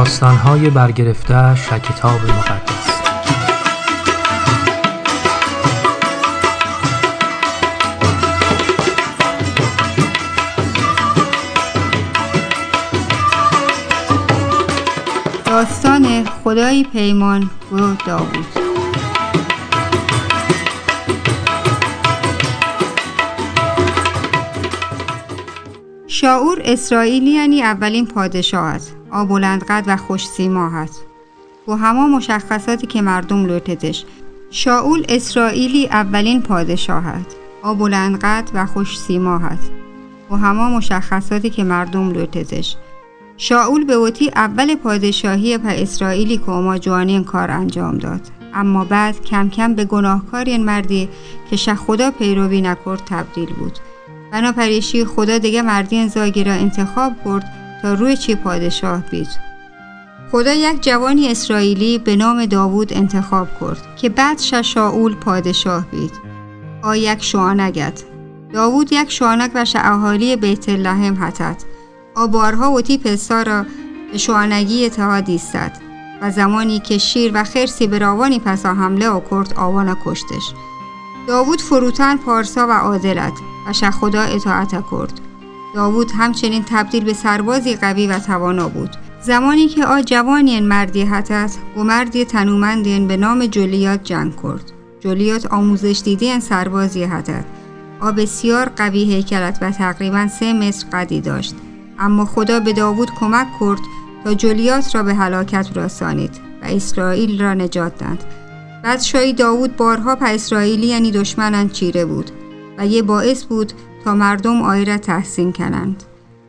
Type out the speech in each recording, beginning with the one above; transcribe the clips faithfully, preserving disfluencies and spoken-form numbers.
داستان‌های برگرفته‌اش از کتاب مقدس. داستان خدای پیمان و داوود. شاول اسرائیلی یعنی اولین پادشاهت، آ بلند قد و خوش سیماهت و همه مشخصاتی که مردم لوتتش. شاول اسرائیلی اولین پادشاهت، آ بلند قد و خوش سیماهت و همه مشخصاتی که مردم لوتتش. شاول به وتی اول پادشاهی په اسرائیلی که اما جوانی این کار انجام داد، اما بعد کم کم به گناهکاری این مردی که شه خدا پیروی نکرد تبدیل بود. بنابراین خدا دیگه مردی این زاگی را انتخاب کرد تا روی چی پادشاه بید. خدا یک جوانی اسرائیلی به نام داوود انتخاب کرد که بعد شه شاول پادشاه بید. آ یک شوانگت داوود یک شوانگ و شه اهالی بیت لحم هتت. آ بارها و تی پسا را به شوانگی اتحاد ایستد و زمانی که شیر و خرسی به راوانی پسا حمله آورد آوانا کشتش. داوود فروتن پارسا و عادلت و شه خدا اطاعت کرد. داوود همچنین تبدیل به سربازی قوی و توانا بود. زمانی که آ جوانی این مردی هتت و مردی تنومندین به نام جولیات جنگ کرد. جولیات آموزش دیدی این سربازی هتت. آ بسیار قوی هیکلت و تقریبا سه متر قدی داشت. اما خدا به داوود کمک کرد تا جولیات را به هلاکت رسانید و اسرائیل را نجات داد. بادشاهی داوود بارها په اسرائیلی یعنی دشمنان چیره بود و یه باعث بود تا مردم آی را تحسین کنند.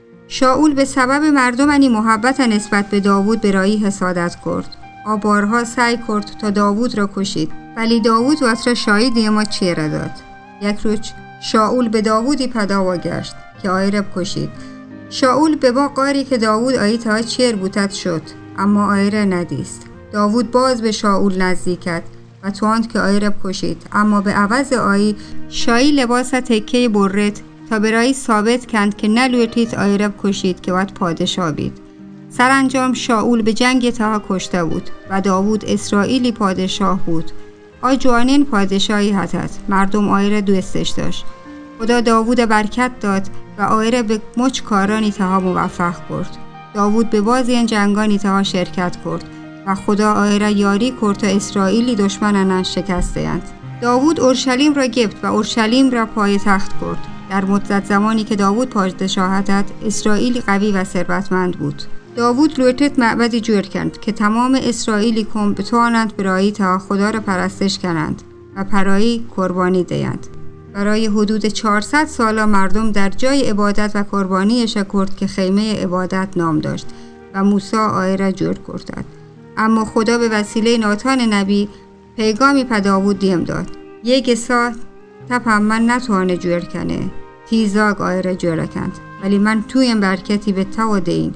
شاول به سبب مردم یعنی محبت نسبت به داوود برایی حسادت کرد. آ بارها سعی کرد تا داوود را کشید، ولی داوود وقت را شاهد ما چیره داد. یک روز شاول به داوودی پداوا گشت که آی را کشید. شاول به با قاری که داوود آیی تا چیر بودت شد، اما آی را ندیست. داوود باز به شاول نزدیکت و تواند که آی را کشید، اما به عوض آیی شایی لباس تکه برت تا برای ثابت کند که نلوتید آی را کشید که وقت پادشاه بید. سرانجام شاول به جنگ تا کشته بود و داوود اسرائیلی پادشاه بود. آ جوانین پادشاهی هتت، مردم آی را دوستش داشت. خدا داوود برکت داد و آی را به مچ کارانی تها موفق کرد. داوود به بازی این جنگانی تها شرکت کرد و خدا آی را یاری کرد تا اسرائیلی دشمنان شکستند. داوود اورشلیم را گرفت و اورشلیم را پای تخت کرد. در مدت زمانی که داوود پادشاه داد، اسرائیل قوی و ثروتمند بود. داوود لوتت معبدی جور کرد که تمام اسرائیلی کم بتوانند برای تا خدا را پرستش کنند و برای قربانی دهند. برای حدود چهارصد سال مردم در جای عبادت و قربانی شکرد که خیمه عبادت نام داشت و موسی آی را جور کرد. اما خدا به وسیله ناتان نبی پیغامی په داوود دیم داد. یک ساعت تپم من نتوانه جور کنه، تیزاگ آی را جور کند، ولی من تویم برکتی به تو دین.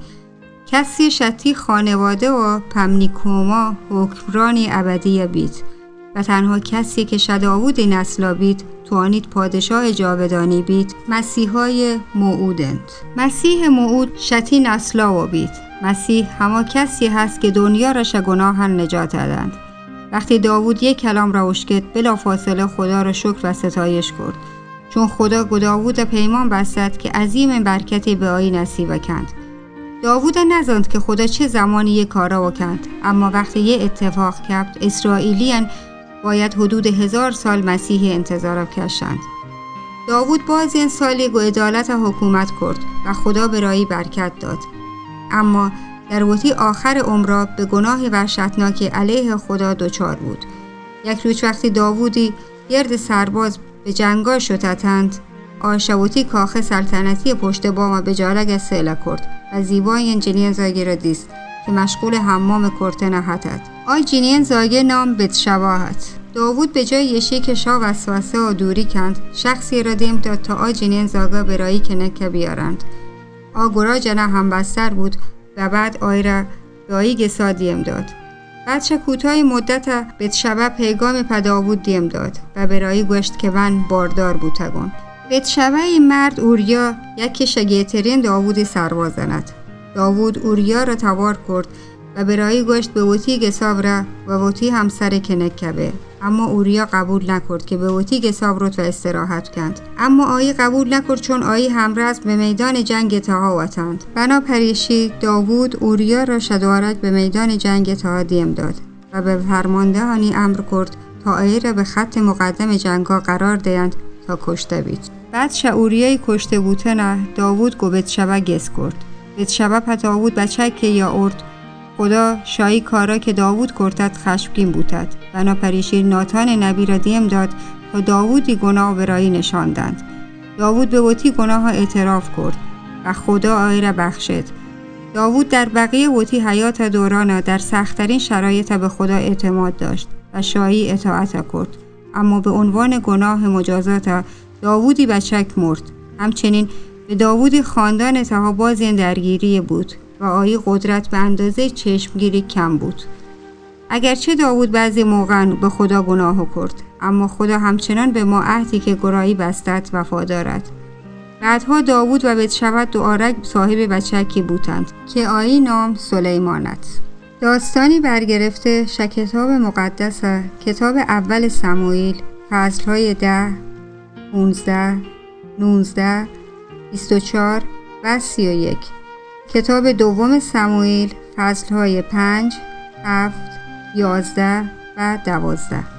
کسی شتی خانواده و پمنیکوما حکمرانی ابدی بید و تنها کسی که شه داوود نسلا بید توانید پادشاه جاودانی بید مسیحای موعودند. مسیح موعود شتی نسلا و بید. مسیح هما کسی هست که دنیا را شه گناهان نجات دادند. وقتی داوود یک کلام را اشکت بلا فاصله خدا را شکر و ستایش کرد، چون خدا گو داوود پیمان بستد که عظیم برکتی به آی نصیب کند. داوود نزاند که خدا چه زمانی یک کارا وکند، اما وقتی یه اتفاق کرد اسرائیلیان باید حدود هزار سال مسیحی انتظار کشند. داوود باز این سالی گو عدالت حکومت کرد و خدا برای برکت داد، اما در وقتی آخر عمر به گناه وحشتناک علیه خدا دچار بود. یک روز وقتی داوودی گرد سرباز به جنگا شدتند، آشوتی کاخ سلطنتی پشت بام به جالگ سیله کرد و زیبای جنین زاگی را دیست که مشغول حمام کرتن هتت. آی جنین زاگی نام بتشباهت. داوود به جای یشی که شا وسوسه و دوری کند، شخصی را دیم داد تا آ جنین زاگا برایی کنکه بیارند. آ گرا جنه هم بستر بود و بعد آی را به آی گسا دیم داد. بعد چه کوتاه مدت بتشبه پیغام په داوود دیم داد و برایی گوشت که من باردار بودتگون. بتشبه این مرد اوریا یکی شگیترین داوود سرباز زند. داوود اوریا را توار کرد و برایی گوشت به وطی گساب را و وطی همسر کنک کبه. اما اوریا قبول نکرد که به وطی گساب رود و استراحت کند. اما آیی قبول نکرد چون آیی همرز به میدان جنگ تها وطند. بنا پریشی داوود اوریا را شدوارک به میدان جنگ تها دیم داد و به فرماندهانی امر کرد تا آیی را به خط مقدم جنگا قرار دهند تا کشته بید. بعد شاوریای کشته بودن داوود گو بتشبه گس کرد. بتشبه پا داوود بچه که یا ارد خدا شایی کارا که داوود کرد خشمگین بودد. بنا پریشی ناتان نبی را دیم داد تا داوودی گناه برایی نشاندند. داوود به وطی گناه ها اعتراف کرد و خدا آیی را بخشید. داوود در بقیه وطی حیات دوران در سخت‌ترین شرایط به خدا اعتماد داشت و شایی اطاعت کرد. اما به عنوان گناه مجازات داوودی بچک مرد. همچنین به داوودی خاندان تها بازی درگیری بود و آیی قدرت به اندازه چشمگیری کم بود. اگرچه داوود بعضی موقع به خدا گناه کرد، اما خدا همچنان به ما عهدی که گرایی بستد وفا دارد. بعدها داوود و بتشبه دوآرک صاحب بچکی بودند که آیی نام سلیمانت. داستانی برگرفته ش کتاب مقدس کتاب اول سموئیل فصلهای ده، پونزده، نوزده، بیست و چهار و سی و یک. کتاب دوم سموئیل فصلهای پنج، هفت، یازده و دوازده.